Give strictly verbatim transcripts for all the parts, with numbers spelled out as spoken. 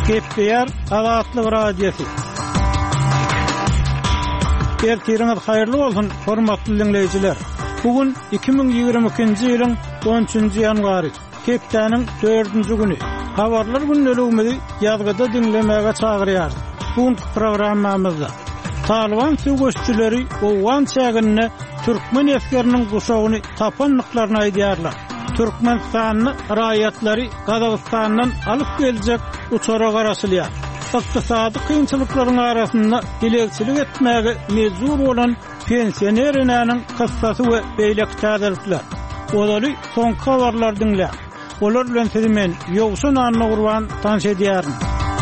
Gepleyer Azatlyk Radiosu. Ertiriniz hayırlı bolsun, hormatly dinleyijiler. Bugün iki bin ýygrimi ikinji ýylyň on üçünji ýanwary, hepdeniň dördünji güni. Habarlar günnäligimizi ýazgyda dinlemäge çagyrýar. Bu programmamyzda Taliban söwüşçüleri Owan çägine Türkmen eskeriniň guşagyny tapanlyklaryna aýdýarlar. Türkmenistanyň raýatlary Gazagstandan alyp geljek uçara garaşylýar. Iqtisady kynçylyklaryň arasynda dilegçilik etmäge mejbur bolan pensionerleriň kıssasy we beýlek täzelikler. Olary soňky habarlar dinlä. Olar bilen sizi men ýogsun anly gurban tanış edýärim.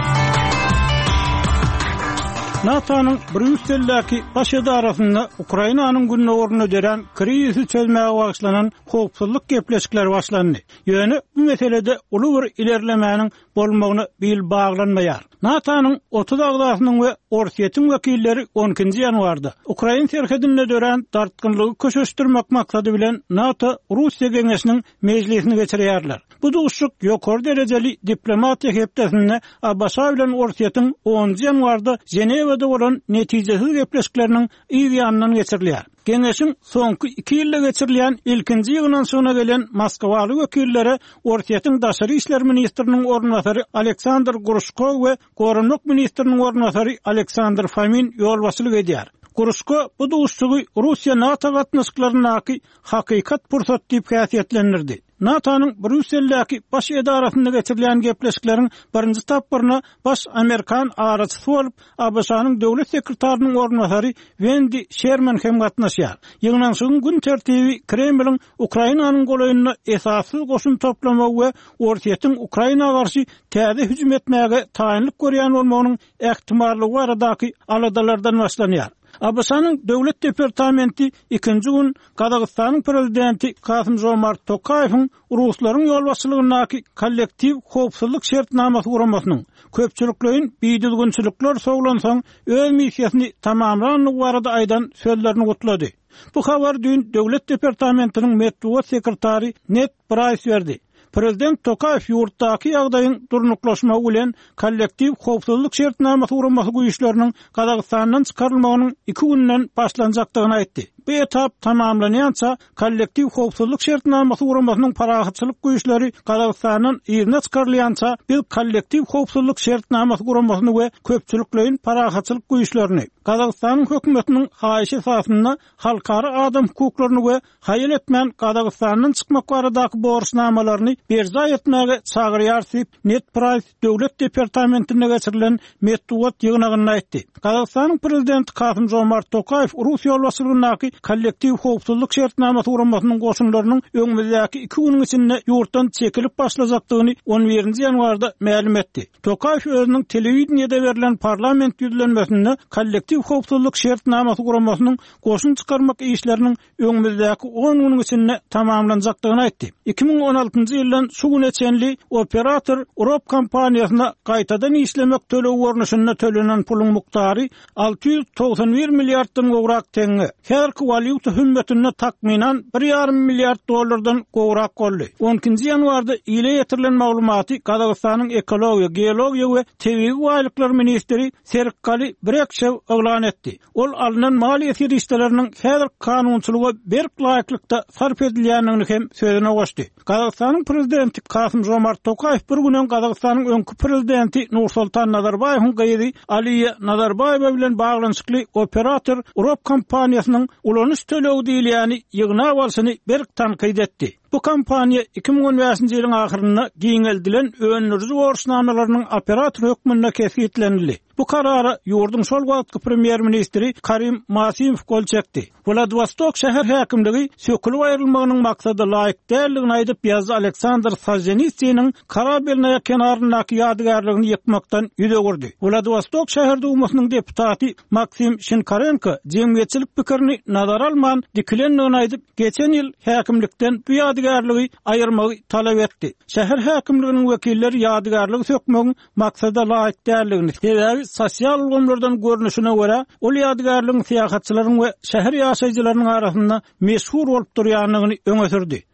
NATO'nun Brüsseldäki baş edarasynda Ukrainanyň günne orny öderen krizi çözmäge bagşlanan howpsuzlyk gepleşikleri başlandy. Ýöne bu meselede uly bir ilerlemäniň bolmagyny bil baglanmaýar. NATO'nun otuz agdasynyň we Orsiýetiň wekilleri on ikinji ýanwarda Ukraina serhedinde dören dartgynlygy köşeşdirmek maksady bilen NATO Russiýa geňeşiniň mejlisini geçirýärler. Bu duşuk ýokary derejeli diplomatiýa hepdesinde Abbasa bilen Orsiýetiň onunji ýanwarda Ženewada bolan netijesiz gepleşikleriniň ýanyndan geçirilýär. Geňeşiň soňky iki ýylda geçirilýän ilkinji ýygnan soňuna gelen Moskwaly wekillere Orsiýetiň daşary işler ministriniň ornwasary Aleksandr Grushko we Gorunluk ministriniň ornwasary Aleksandr Fomin ýol başçylyk edýär. Grushko bu duşugy Russiýa NATO gatnaşyklarynaky hakykat pursat diýip häsiýetlendirdi. NATO'nun Brüsseldäki baş edarasynda geçirilen gepleşikleriň birinji tapyryna baş Amerikan araçysy bolup Abbasanyň döwlet sekretarinyň ornwasary Wendy Sherman hem gatnaşýar. Ýygnan soň gün tertibi Kremliň Ukrainanyň golaýyna esassız goşun toplamak we Orsiýetiň Ukrainaga garşy täze hüjüm etmäge taýinlik görýän bolmagynyň ähtimallygy baradaky aladalardan başlanýar. Abbasanyň döwlet departamenti ikinji gün Gazagstanyň prezidenti Kasym-Jomart Tokaýewiň Ruslaryň ýolbaşçylygynaky kollektiv howpsuzlyk şertnamasyny guramasynyň köpçüliklerin biýdilgünçilikler soglansaň öz missiýasyny tamamlanyň barada aýdan sözlerini gutlady. Bu habar dün döwlet departamentiniň medeniýet sekretary Ned Price berdi. Prezident Tokayev ýurtdaky ýagdaýyň durnuklaşmagy bilen kollektiv howpsuzlyk şertnamasy guramasy güýçleriniň Gazagstandan çykarylmagynyň iki günden başlanjakdygyny aýtdy. Bu etap tamamlanýança kollektiv howpsuzlyk şertnamasy guramasynyň parahatçylyk güýçleri Gazagstandan ýerine çykarylýança bir kollektiv howpsuzlyk şertnamasy guramasyny we köpçüliklerin parahatçylyk güýçlerini Gazagstanyň hökümetiniň haýyşy esasynda halkara adam hukuklaryny we haýyl etmän Gazagstandan çykmak baradaky borçnamalaryny berza etmäge çagyrýar diýip Ned Price döwlet departamentine geçirilen medeniýet ýygnagyny aýtdy. Gazagstanyň prezidenti Kasym-Jomart Tokayew Russiýa ýolbaşçylygynaky kollektiv howpsuzlyk şertnamasy guramasynyň goşunlarynyň öňüňizdäki iki gün içinde ýurtdan çekilip başlajakdygyny on birinji ýanwarda ma'lum etdi. Tokayew özüniň telewiziýada berilen parlament ýüzlenmesinde kollektiv howpsuzlyk şertnamasy guramasynyň goşun çykarmak işleriniň öňüňizdäki on gün içinde tamamlanjakdygyny aýtdy. iki bin on altynji ýyldan şu güne çenli operator Europ kompaniýasyna gaýtadan işlemek tölew görnüşinde tölenen puluň muktary alty ýüz togsan bir milliarddan gowrak teňe. Her valyuta hümmetine takminan bir ýarym milliard dollardan gowrak boldy. on ikinji ýanwarda ile ýetirilen maglumaty Gazagstanyň ekologiýa, geologiýa we tebii gaýlyklar ministri Serkali Brekşew elan etdi. Ol alynan maliýet ýerişleriniň her kanunçylyga berk laýyklykda sarf edilýänini hem sözüne goşdy. Gazagstanyň prezidenti Kasym-Jomart Tokayew bir günden Gazagstanyň öňkü prezidenti Nursultan Nazarbayewiň gaýry Aliýa Nazarbayew bilen baglanyşykly operator Europ kompaniýasynyň ulanyş tölew diýilýäni ýygna bolsyny berk tanqid etdi. Bu kampaniýa iki bin on beşinji ýylyň ahyrynda giňeldilen önürji borçnamalarynyň operator hökmünde kesgitlenildi. Bu karara ýurdun şol wagtky premier ministri Karim Masimow gol çekdi. Vladivostok şäher häkimligi sökülip aýrylmagynyň maksady laýyk däldigini aýdyp ýazdy Aleksandr Soljenitsynyň Karabelnaya kenaryndaky ýadygarlygyny ýykmakdan ýüze gurdy. Vladivostok şäher dumasynyň deputaty Maksim Shinkarenko jemgyýetçilik pikirini nazara alman dikilenligini aýdyp geçen ýyl häkimlikden bu ýadygarlygy aýyrmagy talap etdi. Şäher häkimliginiň wekilleri ýadygarlygy sökmegiň maksady laýyk däldigini sebäbi sosial ulgamlardan görnüşine göre ol ýadygarlygyň syýasatçylaryň we şäher ýaşaýjylarynyň arasynda meşhur bolup durýanlygyny öňe sürdi.